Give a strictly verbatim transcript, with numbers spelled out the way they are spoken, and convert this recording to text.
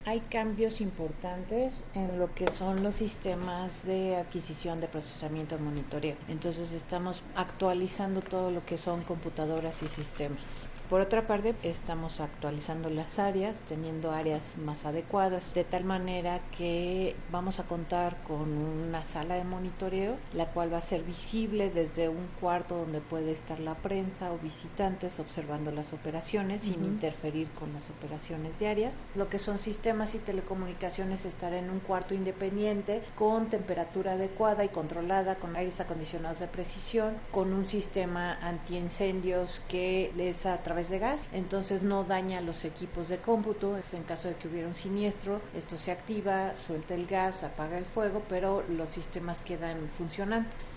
Hay cambios importantes en lo que son los sistemas de adquisición, de procesamiento, de monitoreo. Entonces estamos actualizando todo lo que son computadoras y sistemas. Por otra parte, estamos actualizando las áreas, teniendo áreas más adecuadas, de tal manera que vamos a contar con una sala de monitoreo, la cual va a ser visible desde un cuarto donde puede estar la prensa o visitantes observando las operaciones, uh-huh, sin interferir con las operaciones diarias. Lo que son sistemas y telecomunicaciones estará en un cuarto independiente, con temperatura adecuada y controlada, con aires acondicionados de precisión, con un sistema antiincendios que es a través de gas, entonces no daña los equipos de cómputo. En caso de que hubiera un siniestro, esto se activa, suelta el gas, apaga el fuego, pero los sistemas quedan funcionando.